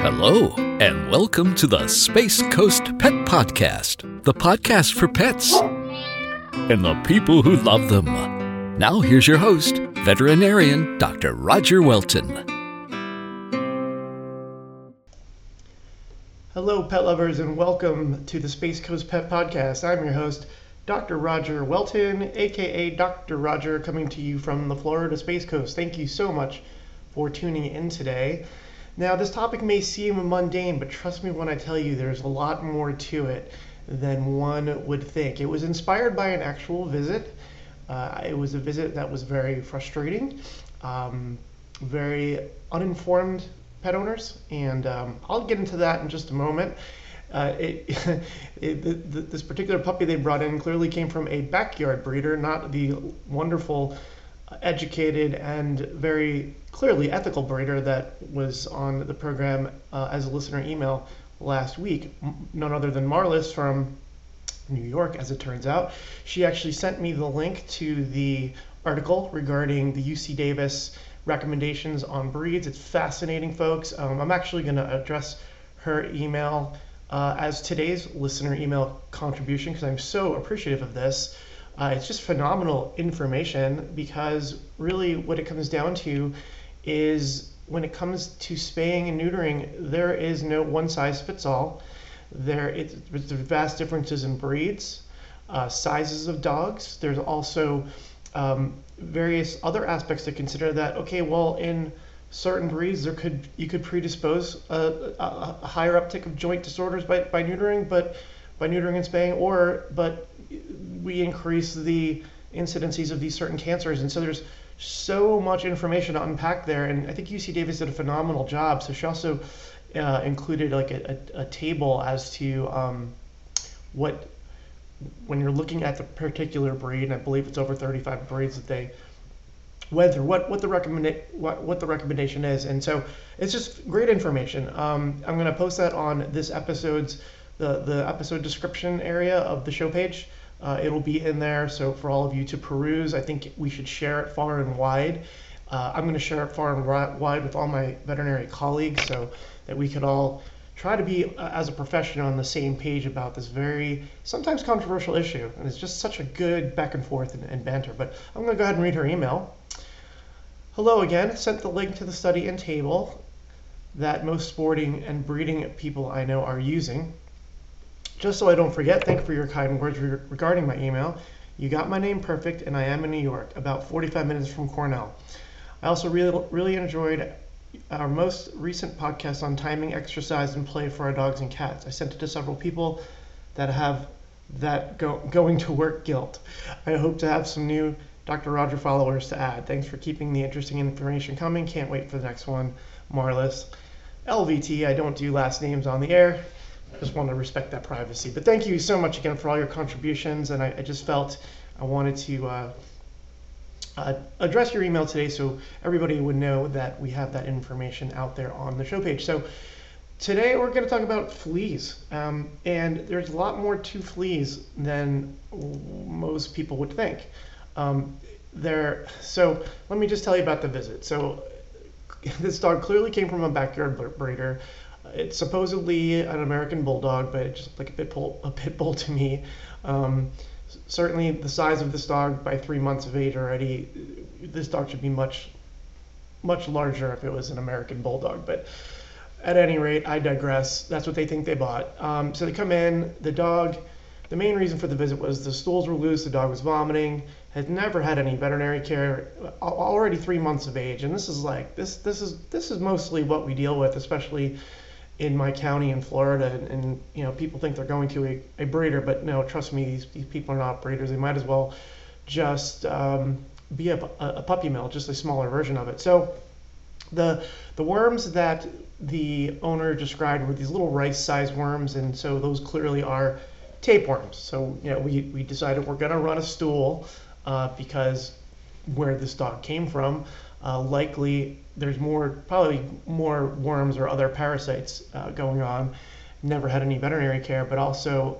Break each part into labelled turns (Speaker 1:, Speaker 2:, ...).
Speaker 1: Hello, and welcome to the Space Coast Pet Podcast, the podcast for pets and the people who love them. Now here's your host, veterinarian Dr. Roger Welton.
Speaker 2: Hello, pet lovers, and welcome to the Space Coast Pet Podcast. I'm your host, Dr. Roger Welton, aka Dr. Roger, coming to you from the Florida Space Coast. Thank you so much for tuning in today. Now, this topic may seem mundane, but trust me when I tell you there's a lot more to it than one would think. It was inspired by an actual visit. It was a visit that was very frustrating, very uninformed pet owners, and I'll get into that in just a moment. This particular puppy they brought in clearly came from a backyard breeder, not the wonderful, educated, and very clearly ethical breeder that was on the program as a listener email last week. None other than Marlis from New York, as it turns out. She actually sent me the link to the article regarding the UC Davis recommendations on breeds. It's fascinating, folks. I'm actually going to address her email as today's listener email contribution because I'm so appreciative of this. It's just phenomenal information because really what it comes down to is when it comes to spaying and neutering, there is no one size fits all. There's vast differences in breeds, sizes of dogs. There's also various other aspects to consider that, okay, well, in certain breeds, you could predispose a higher uptick of joint disorders by neutering, but by neutering and spaying, but we increase the incidences of these certain cancers. And so there's so much information to unpack there. And I think UC Davis did a phenomenal job. So she also included like a table as to what, when you're looking at the particular breed, and I believe it's over 35 breeds that they went through, what the recommendation is. And so it's just great information. I'm going to post that on this episode's the episode description area of the show page. It'll be in there, so for all of you to peruse. I think we should share it far and wide. I'm going to share it far and wide with all my veterinary colleagues so that we could all try to be, as a profession, on the same page about this very, sometimes controversial issue. And it's just such a good back and forth and banter. But I'm going to go ahead and read her email. Hello again. Sent the link to the study and table that most sporting and breeding people I know are using. Just so I don't forget, thank you for your kind words regarding my email. You got my name perfect, and I am in New York, about 45 minutes from Cornell. I also really enjoyed our most recent podcast on timing, exercise, and play for our dogs and cats. I sent it to several people that have that going to work guilt. I hope to have some new Dr. Roger followers to add. Thanks for keeping the interesting information coming. Can't wait for the next one. Marlis. LVT, I don't do last names on the air. Just want to respect that privacy. But thank you so much again for all your contributions. And I just felt I wanted to address your email today so everybody would know that we have that information out there on the show page. So today we're going to talk about fleas. And there's a lot more to fleas than most people would think. So let me just tell you about the visit. So this dog clearly came from a backyard breeder. It's supposedly an American Bulldog, but it just looked like a pit bull to me. Certainly the size of this dog by 3 months of age already, this dog should be much, much larger if it was an American Bulldog. But at any rate, I digress. That's what they think they bought. So they come in, the main reason for the visit was the stools were loose, the dog was vomiting, had never had any veterinary care, already 3 months of age. And this is this is mostly what we deal with, especially in my county in Florida, and you know, people think they're going to a breeder, but no, trust me, these people are not breeders. They might as well just be a puppy mill, just a smaller version of it. So the worms that the owner described were these little rice-sized worms, and so those clearly are tapeworms. So you know, we decided we're going to run a stool because where this dog came from, likely there's probably more worms or other parasites going on. Never had any veterinary care, but also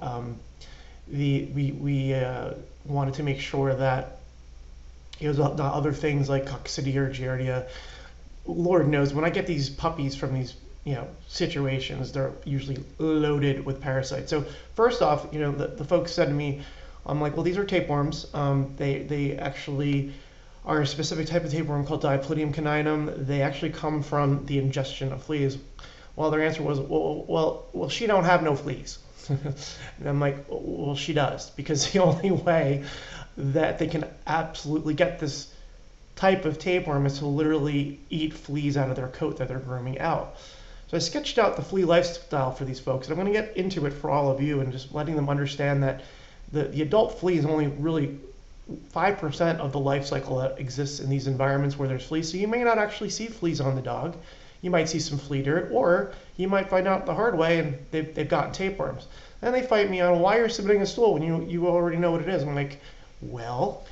Speaker 2: we wanted to make sure that the other things like coccidia or giardia. Lord knows, when I get these puppies from these situations. They're usually loaded with parasites. So first off, the folks said to me, I'm like, well, these are tapeworms. They actually are a specific type of tapeworm called Diploidium caninum. They actually come from the ingestion of fleas. Well, their answer was, well, she don't have no fleas. And I'm like, well, she does, because the only way that they can absolutely get this type of tapeworm is to literally eat fleas out of their coat that they're grooming out. So I sketched out the flea lifestyle for these folks, and I'm going to get into it for all of you and just letting them understand that the adult flea is only really 5% of the life cycle that exists in these environments where there's fleas. So you may not actually see fleas on the dog. You might see some flea dirt, or you might find out the hard way and they've gotten tapeworms. Then they fight me on why you're submitting a stool when you already know what it is. I'm like, well,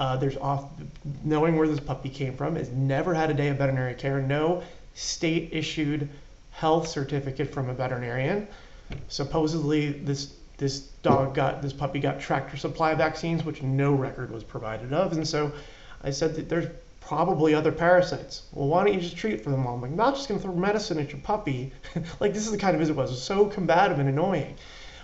Speaker 2: knowing where this puppy came from, has never had a day of veterinary care, no state issued health certificate from a veterinarian. Supposedly this puppy got Tractor Supply vaccines, which no record was provided of. And so I said that there's probably other parasites. Well, why don't you just treat for them all? I'm like, not just going to throw medicine at your puppy. Like, this is the kind of visit it was so combative and annoying.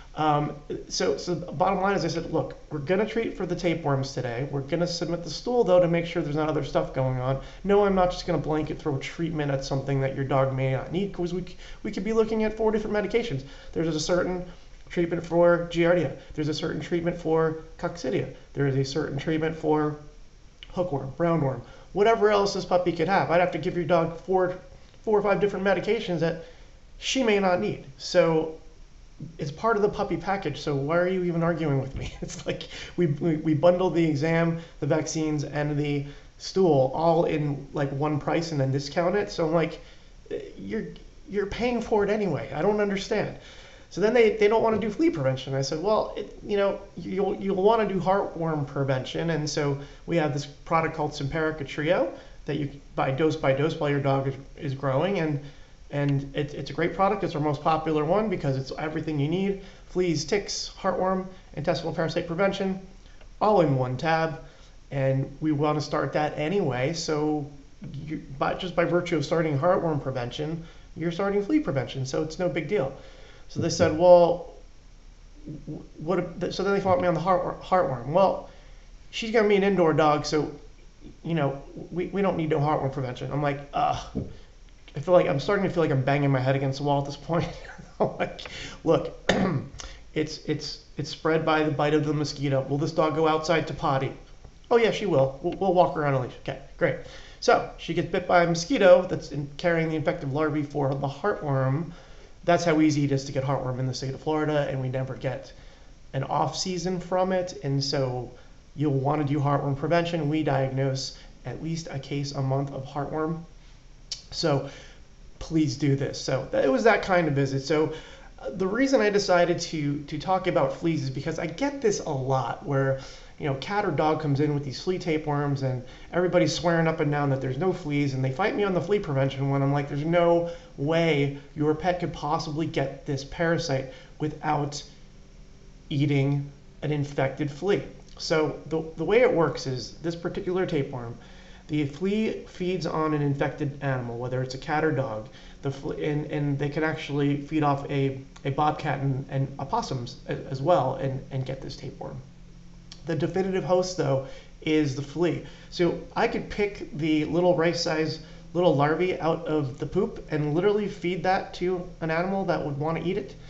Speaker 2: So the bottom line is I said, look, we're going to treat for the tapeworms today. We're going to submit the stool, though, to make sure there's not other stuff going on. No, I'm not just going to blanket throw treatment at something that your dog may not need, because we could be looking at 4 different medications. There's a certain treatment for Giardia. There's a certain treatment for coccidia. There is a certain treatment for hookworm, roundworm, whatever else this puppy could have. I'd have to give your dog 4 or 5 different medications that she may not need. So it's part of the puppy package. So why are you even arguing with me? It's like we bundled the exam, the vaccines, and the stool all in like one price and then discount it. So I'm like, you're paying for it anyway. I don't understand. So then they don't want to do flea prevention. I said, well, you'll want to do heartworm prevention. And so we have this product called Simparica Trio that you buy dose by dose while your dog is growing. And it's a great product. It's our most popular one because it's everything you need: fleas, ticks, heartworm, intestinal parasite prevention, all in one tab. And we want to start that anyway. So just by virtue of starting heartworm prevention, you're starting flea prevention. So it's no big deal. So they said, well, so then they fought me on the heartworm. Well, she's going to be an indoor dog, so, we don't need no heartworm prevention. I'm like, I'm starting to feel like I'm banging my head against the wall at this point. I'm like, look, it's spread by the bite of the mosquito. Will this dog go outside to potty? Oh yeah, she will. We'll walk her on a leash. Okay, great. So she gets bit by a mosquito that's carrying the infective larvae for the heartworm. That's how easy it is to get heartworm in the state of Florida, and we never get an off season from it. And so you'll want to do heartworm prevention. We diagnose at least a case a month of heartworm. So please do this. So it was that kind of visit. So the reason I decided to talk about fleas is because I get this a lot where, cat or dog comes in with these flea tapeworms and everybody's swearing up and down that there's no fleas, and they fight me on the flea prevention when I'm like, there's no way your pet could possibly get this parasite without eating an infected flea. So the way it works is this particular tapeworm, the flea feeds on an infected animal, whether it's a cat or dog, and they can actually feed off a bobcat and opossums as well and get this tapeworm. The definitive host, though, is the flea. So I could pick the little rice-sized little larvae out of the poop and literally feed that to an animal that would want to eat it,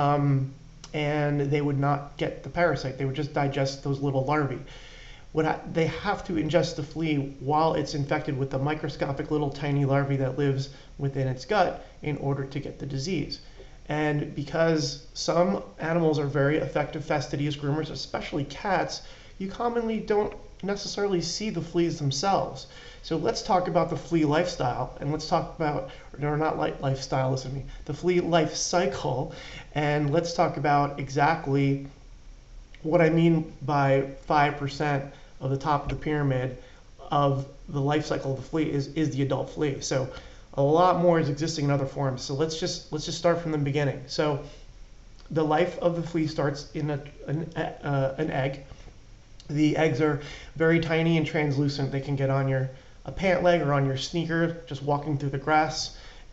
Speaker 2: and they would not get the parasite. They would just digest those little larvae. They have to ingest the flea while it's infected with the microscopic little tiny larvae that lives within its gut in order to get the disease. And because some animals are very effective fastidious groomers, especially cats, you commonly don't necessarily see the fleas themselves. So let's talk about the flea lifestyle, and let's talk about, or not lifestyle, listen to me, the flea life cycle, and let's talk about exactly what I mean by 5% of the top of the pyramid of the life cycle of the flea is the adult flea. So a lot more is existing in other forms. So let's just start from the beginning. So the life of the flea starts in an egg. The eggs are very tiny and translucent. They can get on a pant leg or on your sneaker just walking through the grass.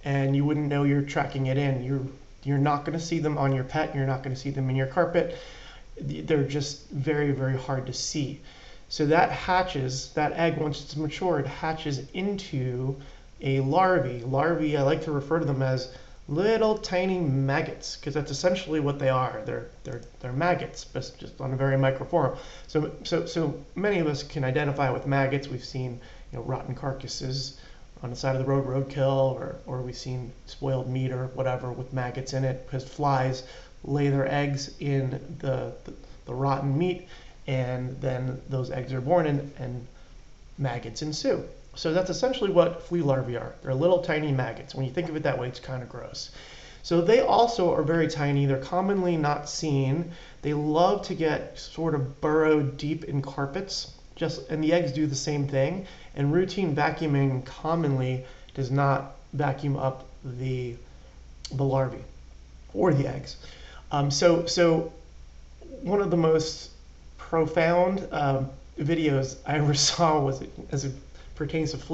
Speaker 2: and you wouldn't know you're tracking it in. You're not going to see them on your pet. You're not going to see them in your carpet. They're just very, very hard to see. So that egg, once it's matured, hatches into a larvae. Larvae, I like to refer to them as little tiny maggots, because that's essentially what they are. They're maggots, but just on a very micro form. So many of us can identify with maggots. We've seen, rotten carcasses on the side of the road, roadkill, or we've seen spoiled meat or whatever with maggots in it, because flies lay their eggs in the rotten meat, and then those eggs are born and maggots ensue. So that's essentially what flea larvae are. They're little tiny maggots. When you think of it that way, it's kind of gross. So they also are very tiny. They're commonly not seen. They love to get sort of burrowed deep in carpets, and the eggs do the same thing. And routine vacuuming commonly does not vacuum up the larvae or the eggs. So one of the most profound videos I ever saw was, as it pertains to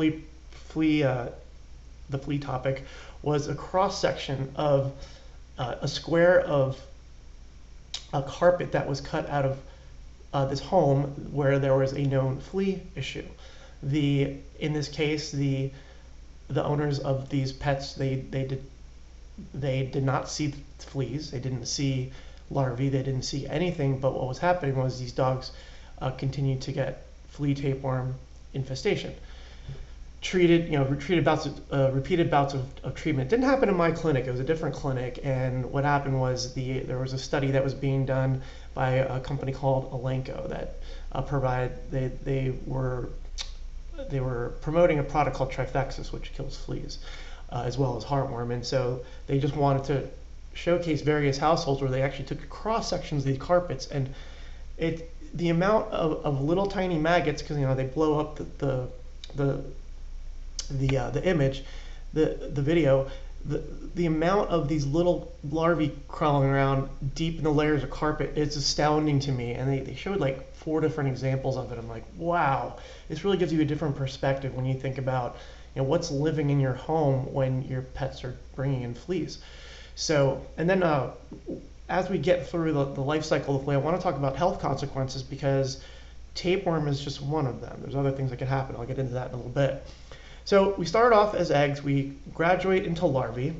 Speaker 2: the flea topic, was a cross section of a square of a carpet that was cut out of this home where there was a known flea issue. In this case, the owners of these pets, they did not see fleas. They didn't see larvae. They didn't see anything. But what was happening was these dogs continued to get flea tapeworm infestation. Repeated bouts of treatment. It didn't happen in my clinic. It was a different clinic. And what happened was there was a study that was being done by a company called Elanco that they were promoting a product called Trifexis, which kills fleas, as well as heartworm. And so they just wanted to showcase various households where they actually took cross sections of these carpets, and the amount of little tiny maggots, because they blow up the image, the video, the amount of these little larvae crawling around deep in the layers of carpet is astounding to me. And they showed like 4 different examples of it. I'm like, wow, this really gives you a different perspective when you think about what's living in your home when your pets are bringing in fleas. So, and then as we get through the life cycle of flea, I want to talk about health consequences, because tapeworm is just one of them. There's other things that can happen. I'll get into that in a little bit. So we start off as eggs, we graduate into larvae,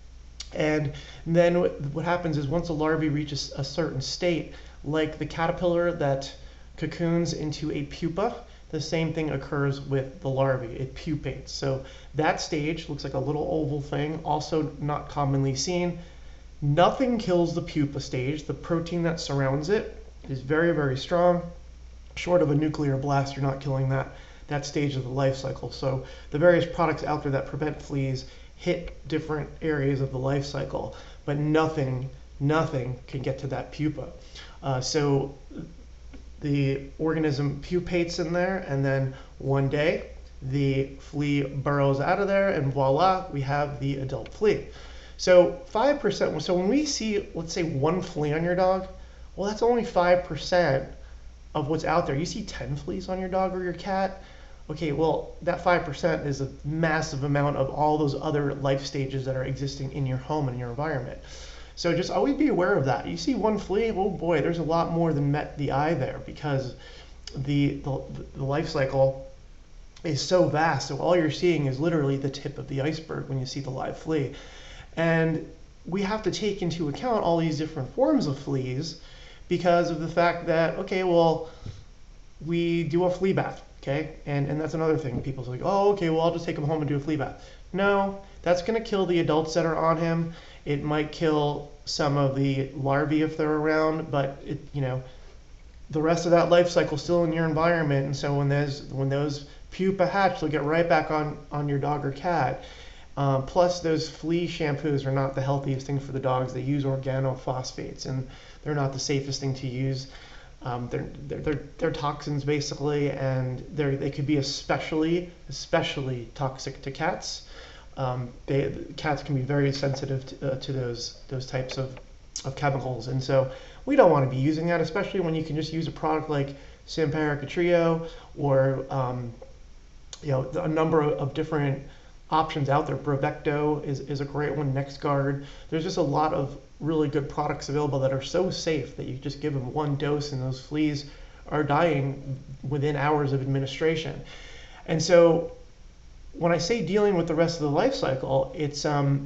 Speaker 2: and then what happens is once a larvae reaches a certain state, like the caterpillar that cocoons into a pupa, the same thing occurs with the larvae. It pupates. So that stage looks like a little oval thing, also not commonly seen. Nothing kills the pupa stage. The protein that surrounds it is very, very strong. Short of a nuclear blast, you're not killing that stage of the life cycle. So the various products out there that prevent fleas hit different areas of the life cycle, but nothing can get to that pupa. So the organism pupates in there, and then one day the flea burrows out of there, and voila, we have the adult flea. So 5%, so when we see, let's say, 1 flea on your dog, well, that's only 5% of what's out there. You see 10 fleas on your dog or your cat, okay, well, that 5% is a massive amount of all those other life stages that are existing in your home and your environment. So just always be aware of that. You see 1 flea, oh boy, there's a lot more than met the eye there, because the life cycle is so vast. So all you're seeing is literally the tip of the iceberg when you see the live flea. And we have to take into account all these different forms of fleas, because of the fact that, okay, well, we do a flea bath. Okay, and that's another thing. People's like, oh, okay, well, I'll just take him home and do a flea bath. No, that's going to kill the adults that are on him. It might kill some of the larvae if they're around, but the rest of that life cycle is still in your environment. And so when those pupa hatch, they'll get right back on your dog or cat. Plus, those flea shampoos are not the healthiest thing for the dogs. They use organophosphates, and they're not the safest thing to use. They're toxins basically, and they could be especially toxic to cats. Cats can be very sensitive to those types of chemicals, and so we don't want to be using that, especially when you can just use a product like Simparica Trio or a number of different options out there. Bravecto is a great one, NexGard. There's just a lot of really good products available that are so safe that you just give them one dose and those fleas are dying within hours of administration. And so when I say dealing with the rest of the life cycle, it's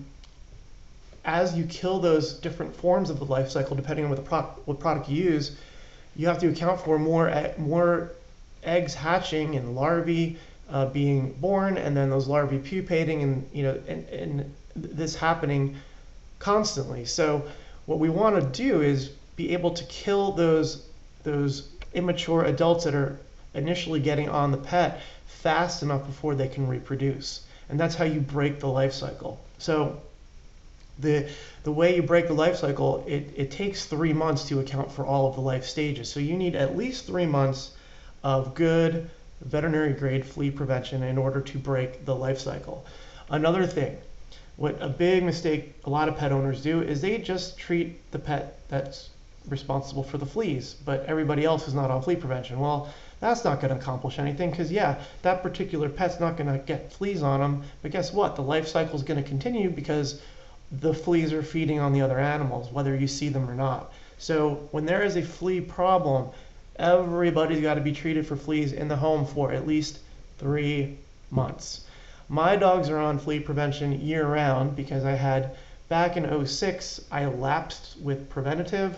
Speaker 2: as you kill those different forms of the life cycle, depending on what product you use, you have to account for more eggs hatching and larvae being born, and then those larvae pupating, and this happening constantly. So what we want to do is be able to kill those immature adults that are initially getting on the pet fast enough before they can reproduce, and that's how you break the life cycle. So the way you break the life cycle, it takes 3 months to account for all of the life stages. So you need at least 3 months of good veterinary grade flea prevention in order to break the life cycle. Another thing, what a big mistake a lot of pet owners do is they just treat the pet that's responsible for the fleas, but everybody else is not on flea prevention. Well, that's not going to accomplish anything, because yeah, that particular pet's not going to get fleas on them, but guess what? The life cycle is going to continue because the fleas are feeding on the other animals, whether you see them or not. So when there is a flea problem, everybody's got to be treated for fleas in the home for at least 3 months. My dogs are on flea prevention year round because I had, back in 2006, I lapsed with preventative.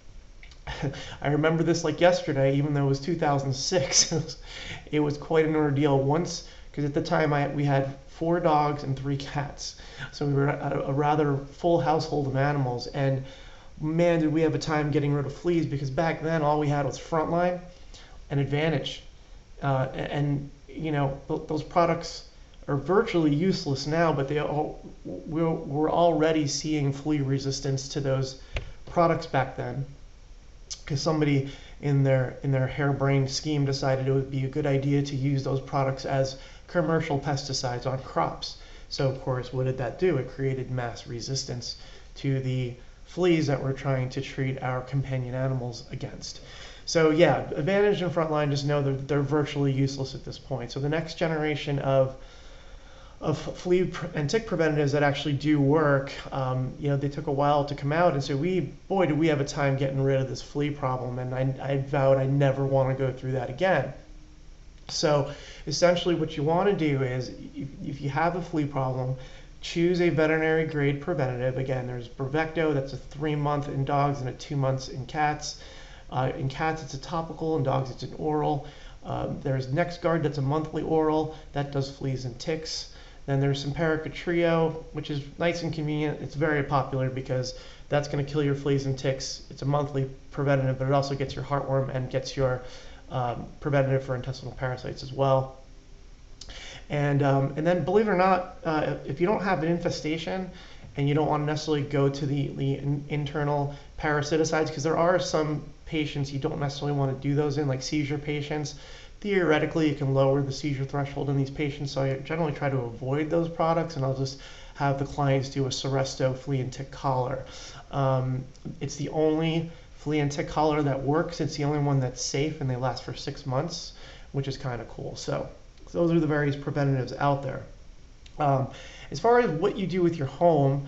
Speaker 2: I remember this like yesterday, even though it was 2006. It was quite an ordeal once, because at the time we had 4 dogs and 3 cats. So we were a rather full household of animals, and man, did we have a time getting rid of fleas, because back then all we had was Frontline and Advantage. And those products are virtually useless now, but we're already seeing flea resistance to those products back then, because somebody in their harebrained scheme decided it would be a good idea to use those products as commercial pesticides on crops. So of course, what did that do? It created mass resistance to the fleas that we're trying to treat our companion animals against. So yeah, Advantage and Frontline, just know that they're virtually useless at this point. So the next generation of flea and tick preventatives that actually do work, they took a while to come out, and so boy, did we have a time getting rid of this flea problem, and I vowed I never want to go through that again. So essentially what you want to do is, if you have a flea problem, choose a veterinary grade preventative. Again, there's Bravecto, that's a 3-month in dogs and a 2 months in cats. In cats, it's a topical. In dogs, it's an oral. There's NexGard, that's a monthly oral. That does fleas and ticks. Then there's Simparica Trio, which is nice and convenient. It's very popular because that's going to kill your fleas and ticks. It's a monthly preventative, but it also gets your heartworm and gets your preventative for intestinal parasites as well. And then, believe it or not, if you don't have an infestation and you don't want to necessarily go to the internal parasiticides, because there are some patients you don't necessarily want to do those in, like seizure patients. Theoretically, you can lower the seizure threshold in these patients, so I generally try to avoid those products, and I'll just have the clients do a Seresto flea and tick collar. It's the only flea and tick collar that works. It's the only one that's safe, and they last for 6 months, which is kind of cool. So those are the various preventatives out there. As far as what you do with your home,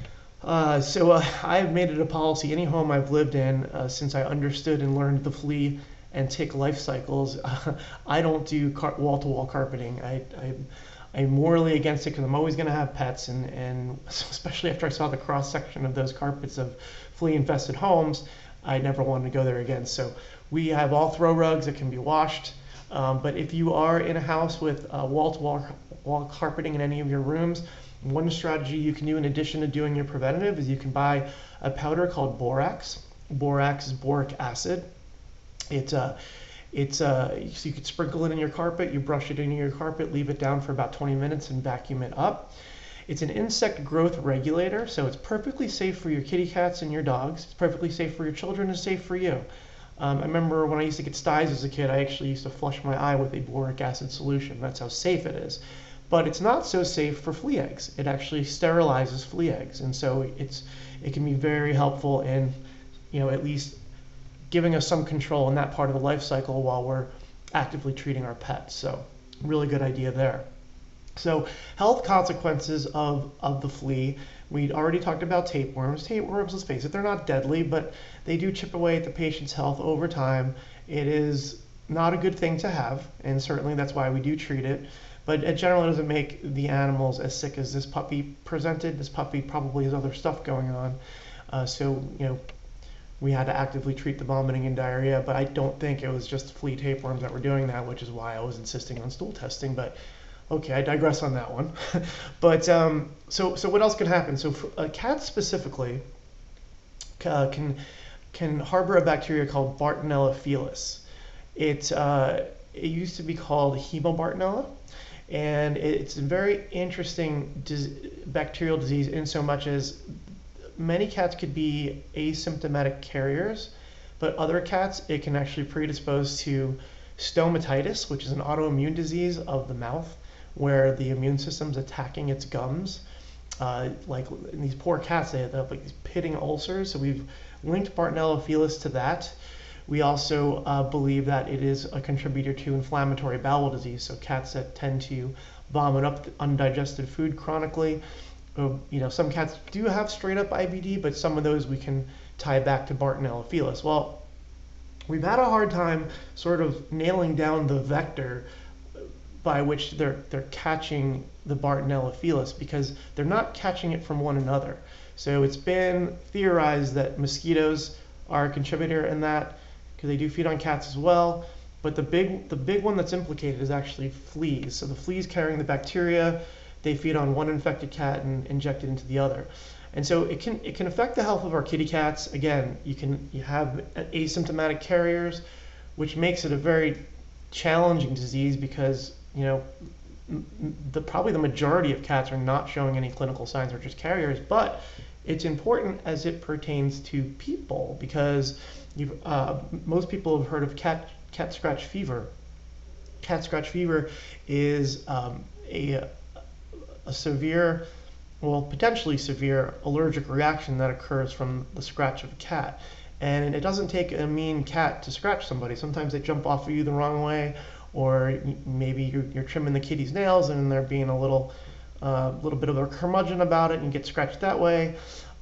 Speaker 2: I've made it a policy, any home I've lived in since I understood and learned the flea and tick life cycles, I don't do wall-to-wall carpeting. I'm morally against it because I'm always going to have pets, and especially after I saw the cross-section of those carpets of flea-infested homes, I never wanted to go there again. So we have all throw rugs that can be washed. But if you are in a house with wall-to-wall carpeting in any of your rooms, one strategy you can do in addition to doing your preventative is you can buy a powder called borax. Borax is boric acid. So you could sprinkle it in your carpet, you brush it into your carpet, leave it down for about 20 minutes and vacuum it up. It's an insect growth regulator, so it's perfectly safe for your kitty cats and your dogs. It's perfectly safe for your children and safe for you. I remember when I used to get styes as a kid, I actually used to flush my eye with a boric acid solution. That's how safe it is. But it's not so safe for flea eggs. It actually sterilizes flea eggs, and so it can be very helpful in, at least giving us some control in that part of the life cycle while we're actively treating our pets. So really good idea there. So health consequences of the flea. We already talked about tapeworms. Tapeworms, let's face it, they're not deadly, but they do chip away at the patient's health over time. It is not a good thing to have, and certainly that's why we do treat it. But it generally doesn't make the animals as sick as this puppy presented. This puppy probably has other stuff going on. So, we had to actively treat the vomiting and diarrhea, but I don't think it was just flea tapeworms that were doing that, which is why I was insisting on stool testing. But okay, I digress on that one. But so what else can happen? So cats specifically can harbor a bacteria called Bartonella felis. It used to be called Hemobartonella, and it's a very interesting bacterial disease in so much as many cats could be asymptomatic carriers, but other cats it can actually predispose to stomatitis, which is an autoimmune disease of the mouth where the immune system's attacking its gums. Like in these poor cats, they have like these pitting ulcers. So we've linked Bartonella felis to that. We also believe that it is a contributor to inflammatory bowel disease. So cats that tend to vomit up undigested food chronically. Some cats do have straight up IBD, but some of those we can tie back to Bartonella felis. Well, we've had a hard time sort of nailing down the vector by which they're catching the Bartonella felis, because they're not catching it from one another. So it's been theorized that mosquitoes are a contributor in that, because they do feed on cats as well. But the big one that's implicated is actually fleas. So the fleas carrying the bacteria, they feed on one infected cat and inject it into the other. And so it can affect the health of our kitty cats. Again, you have asymptomatic carriers, which makes it a very challenging disease because probably the majority of cats are not showing any clinical signs or just carriers. But it's important as it pertains to people, because most people have heard of cat scratch fever. Cat scratch fever is a severe, well, potentially severe allergic reaction that occurs from the scratch of a cat. And it doesn't take a mean cat to scratch somebody. Sometimes they jump off of you the wrong way, or maybe you're trimming the kitty's nails and they're being a little bit of a curmudgeon about it and get scratched that way.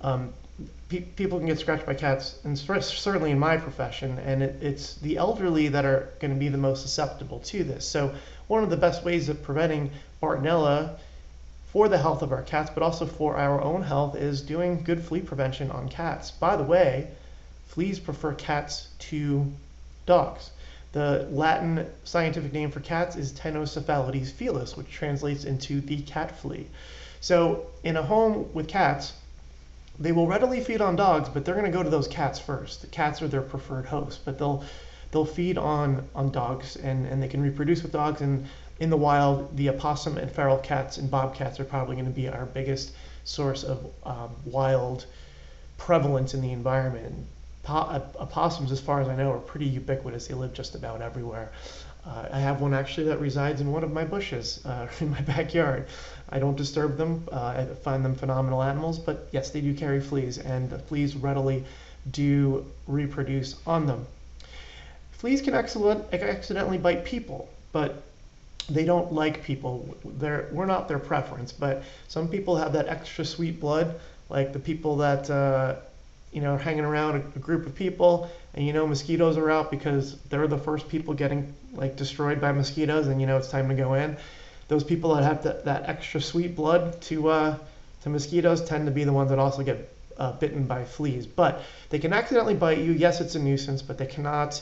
Speaker 2: People can get scratched by cats, and certainly in my profession, and it's the elderly that are going to be the most susceptible to this. So one of the best ways of preventing Bartonella for the health of our cats, but also for our own health, is doing good flea prevention on cats. By the way, fleas prefer cats to dogs. The Latin scientific name for cats is Tenocephalides felis, which translates into the cat flea. So in a home with cats, they will readily feed on dogs, but they're going to go to those cats first. The cats are their preferred host, but they'll feed on dogs, and they can reproduce with dogs. And in the wild, the opossum and feral cats and bobcats are probably going to be our biggest source of wild prevalence in the environment. Opossums, as far as I know, are pretty ubiquitous. They live just about everywhere. I have one actually that resides in one of my bushes in my backyard. I don't disturb them. I find them phenomenal animals, but yes, they do carry fleas, and the fleas readily do reproduce on them. Fleas can accidentally bite people, but they don't like people. We're not their preference, but some people have that extra sweet blood, like the people that are hanging around a group of people, and mosquitoes are out because they're the first people getting destroyed by mosquitoes, and it's time to go in. Those people that have that extra sweet blood to mosquitoes tend to be the ones that also get bitten by fleas. But they can accidentally bite you. Yes, it's a nuisance, but they cannot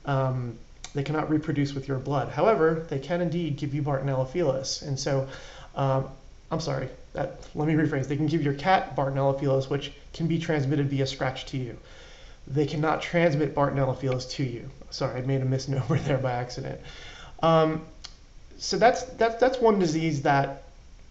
Speaker 2: reproduce with your blood. However, they can indeed give you Bartonella felis. And so, I'm sorry, let me rephrase. They can give your cat Bartonella felis, which can be transmitted via scratch to you. They cannot transmit Bartonella felis to you. Sorry, I made a misnomer there by accident. So that's one disease that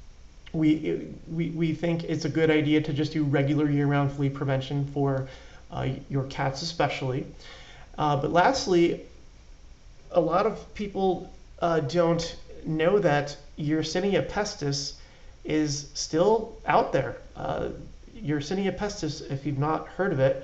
Speaker 2: we think it's a good idea to just do regular year-round flea prevention for your cats especially. But lastly, a lot of people don't know that Yersinia pestis is still out there. Yersinia pestis, if you've not heard of it,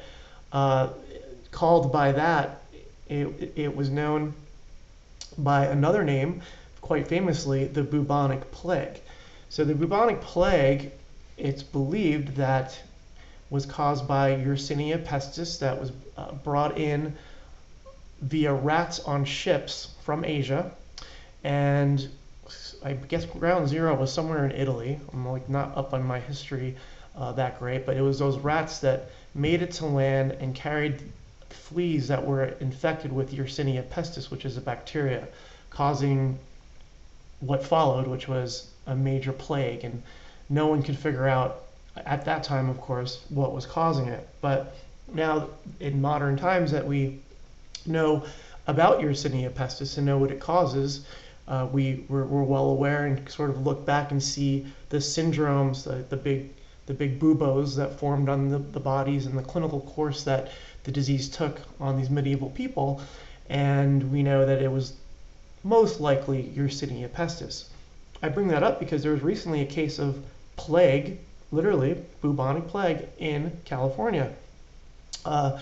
Speaker 2: called by that, it was known by another name quite famously, the bubonic plague. So the bubonic plague, it's believed that was caused by Yersinia pestis that was brought in via rats on ships from Asia. And I guess ground zero was somewhere in Italy. I'm like not up on my history that great, but it was those rats that made it to land and carried fleas that were infected with Yersinia pestis, which is a bacteria, causing what followed, which was a major plague. And no one could figure out at that time, of course, what was causing it. But now in modern times that we know about Yersinia pestis and know what it causes, we're well aware and sort of look back and see the syndromes, the big buboes that formed on the bodies and the clinical course that the disease took on these medieval people. And we know that it was most likely Yersinia pestis. I bring that up because there was recently a case of plague, literally bubonic plague, in California. A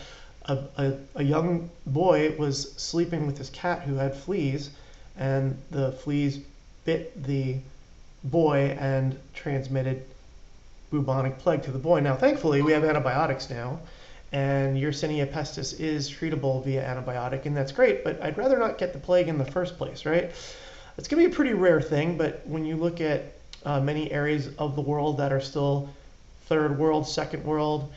Speaker 2: young boy was sleeping with his cat who had fleas, and the fleas bit the boy and transmitted bubonic plague to the boy. Now, thankfully, we have antibiotics now, and Yersinia pestis is treatable via antibiotic, and that's great, but I'd rather not get the plague in the first place, right? It's going to be a pretty rare thing, but when you look at many areas of the world that are still third world, second world,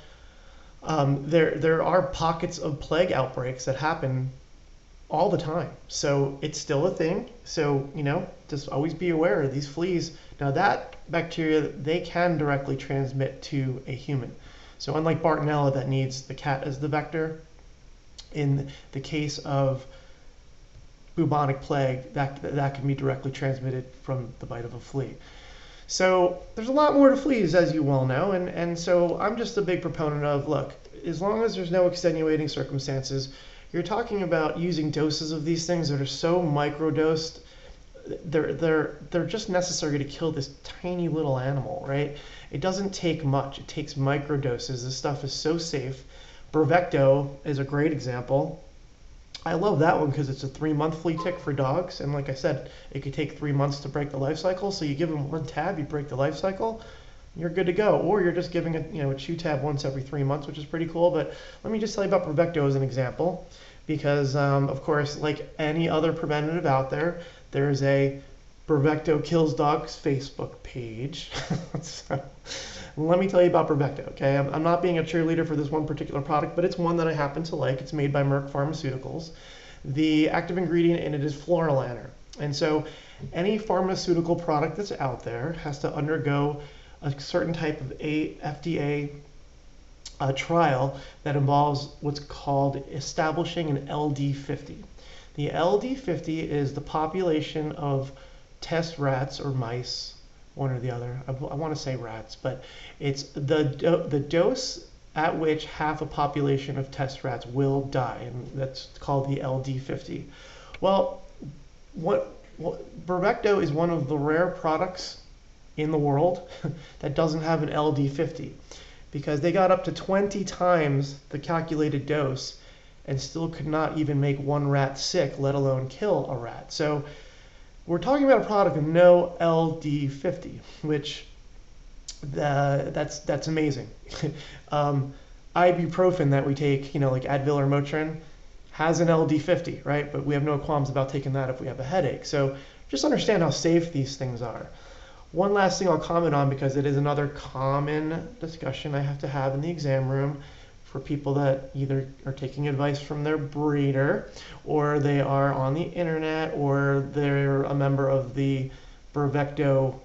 Speaker 2: there are pockets of plague outbreaks that happen all the time. So it's still a thing. So, just always be aware of these fleas. Now that bacteria, they can directly transmit to a human. So unlike Bartonella that needs the cat as the vector, in the case of bubonic plague, that can be directly transmitted from the bite of a flea. So there's a lot more to fleas, as you well know, and so I'm just a big proponent of, look, as long as there's no extenuating circumstances, you're talking about using doses of these things that are so microdosed, they're just necessary to kill this tiny little animal, right? It doesn't take much. It takes microdoses. This stuff is so safe. Bravecto is a great example. I love that one because it's a 3-month flea tick for dogs, and like I said, it could take 3 months to break the life cycle. So you give them one tab, you break the life cycle, you're good to go. Or you're just giving it, a chew tab once every 3 months, which is pretty cool. But let me just tell you about Bravecto as an example, because of course, like any other preventative out there, there's a Bravecto Kills Dogs Facebook page. So let me tell you about Bravecto, okay? I'm not being a cheerleader for this one particular product, but it's one that I happen to like. It's made by Merck Pharmaceuticals. The active ingredient in it is florilanner. And so any pharmaceutical product that's out there has to undergo a certain type of FDA trial that involves what's called establishing an LD50. The LD50 is the population of test rats or mice, one or the other. I want to say rats, but it's the dose at which half a population of test rats will die, and that's called the LD50. Well, Bravecto is one of the rare products in the world that doesn't have an LD50, because they got up to 20 times the calculated dose and still could not even make one rat sick, let alone kill a rat. So we're talking about a product with no LD50, which that's amazing. Ibuprofen that we take, like Advil or Motrin, has an LD50, right? But we have no qualms about taking that if we have a headache. So just understand how safe these things are. One last thing I'll comment on, because it is another common discussion I have to have in the exam room for people that either are taking advice from their breeder, or they are on the internet, or they're a member of the Bravecto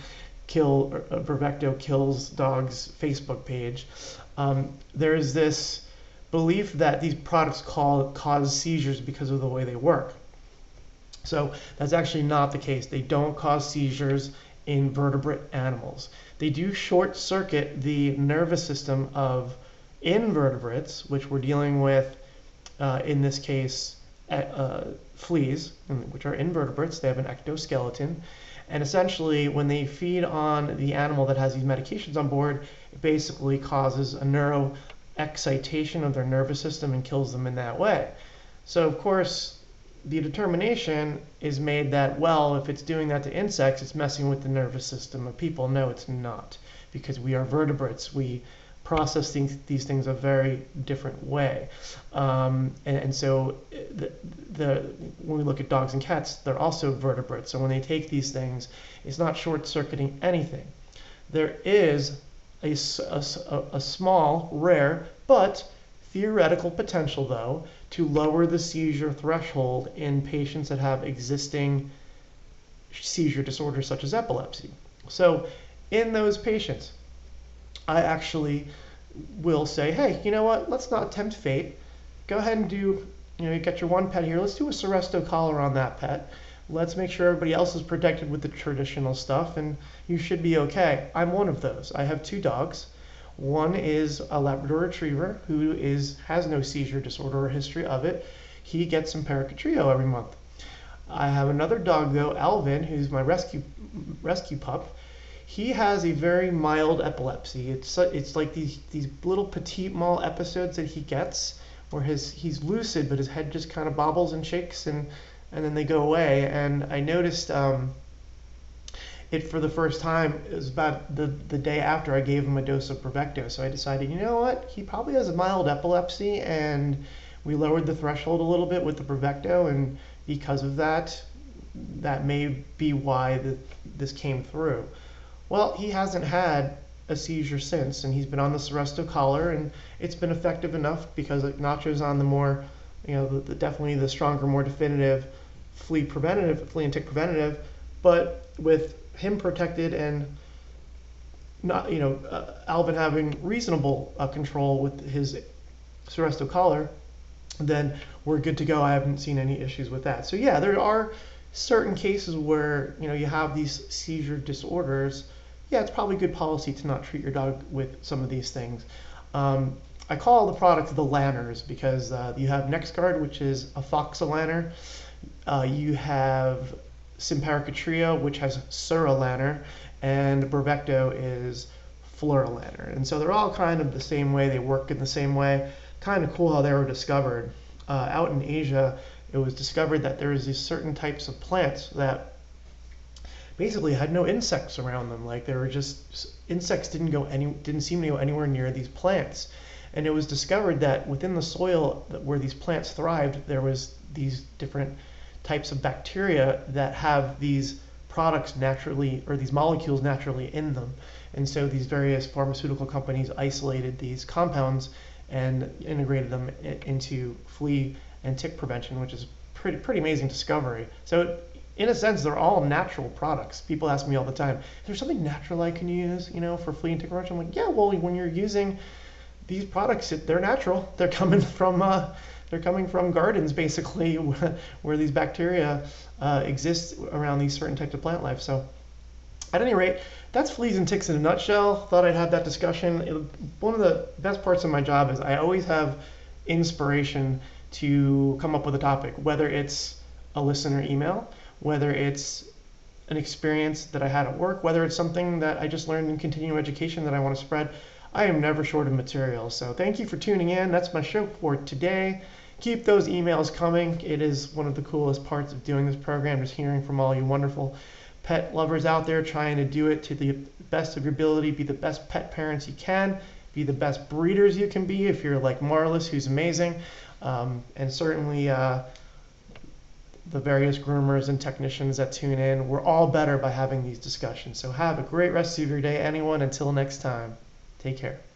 Speaker 2: Kills Dogs Facebook page. There's this belief that these products cause seizures because of the way they work. So that's actually not the case. They don't cause seizures in vertebrate animals. They do short circuit the nervous system of invertebrates, which we're dealing with in this case fleas, which are invertebrates. They have an ectoskeleton, and essentially when they feed on the animal that has these medications on board, it basically causes a neuro excitation of their nervous system and kills them in that way. So of course, the determination is made that, well, if it's doing that to insects, it's messing with the nervous system of people. No, it's not, because we are vertebrates. We process these things a very different way. And so when we look at dogs and cats, they're also vertebrates. So when they take these things, it's not short-circuiting anything. There is a small, rare, but theoretical potential, though, to lower the seizure threshold in patients that have existing seizure disorders such as epilepsy. So in those patients, I actually will say, hey, you know what, let's not tempt fate. Go ahead and do, you got your one pet here, let's do a Seresto collar on that pet. Let's make sure everybody else is protected with the traditional stuff, and you should be okay. I'm one of those. I have 2 dogs. One is a Labrador Retriever who has no seizure disorder or history of it. He gets some Paracatrio every month. I have another dog, though, Alvin, who's my rescue pup. He has a very mild epilepsy. It's like these little petit mal episodes that he gets where he's lucid, but his head just kind of bobbles and shakes, and then they go away. And I noticed it for the first time. It was about the day after I gave him a dose of Bravecto. So I decided, you know what, he probably has a mild epilepsy, and we lowered the threshold a little bit with the Bravecto, and because of that may be why this came through. Well, he hasn't had a seizure since, and he's been on the Seresto collar, and it's been effective enough because Nacho's on the more, definitely the stronger, more definitive flea and tick preventative, but with him protected and not, Alvin having reasonable control with his Seresto collar, then we're good to go. I haven't seen any issues with that. So yeah, there are certain cases where you have these seizure disorders. Yeah, it's probably good policy to not treat your dog with some of these things. I call the product the lanners because you have NexGard, which is a Foxalanner. You have Simparica Trio, which has Suralanner, and Bravecto is Fluralanner. And so they're all kind of the same way. They work in the same way. Kind of cool how they were discovered. Out in Asia, it was discovered that there was these certain types of plants that basically had no insects around them. Like they were just, insects didn't seem to go anywhere near these plants. And it was discovered that within the soil where these plants thrived, there was these different types of bacteria that have these products naturally, or these molecules naturally in them. And so these various pharmaceutical companies isolated these compounds and integrated them into flea and tick prevention, which is pretty amazing discovery. So in a sense, they're all natural products. People ask me all the time, is there something natural I can use, for flea and tick prevention? I'm like, yeah, well, when you're using these products, they're natural. They're coming from gardens, basically, where these bacteria exist around these certain types of plant life. So at any rate, that's fleas and ticks in a nutshell. Thought I'd have that discussion. One of the best parts of my job is I always have inspiration to come up with a topic, whether it's a listener email, whether it's an experience that I had at work, whether it's something that I just learned in continuing education that I want to spread. I am never short of material. So thank you for tuning in. That's my show for today. Keep those emails coming. It is one of the coolest parts of doing this program, just hearing from all you wonderful pet lovers out there trying to do it to the best of your ability, be the best pet parents you can, be the best breeders you can be if you're like Marlis, who's amazing, and certainly the various groomers and technicians that tune in. We're all better by having these discussions. So have a great rest of your day, anyone. Until next time, take care.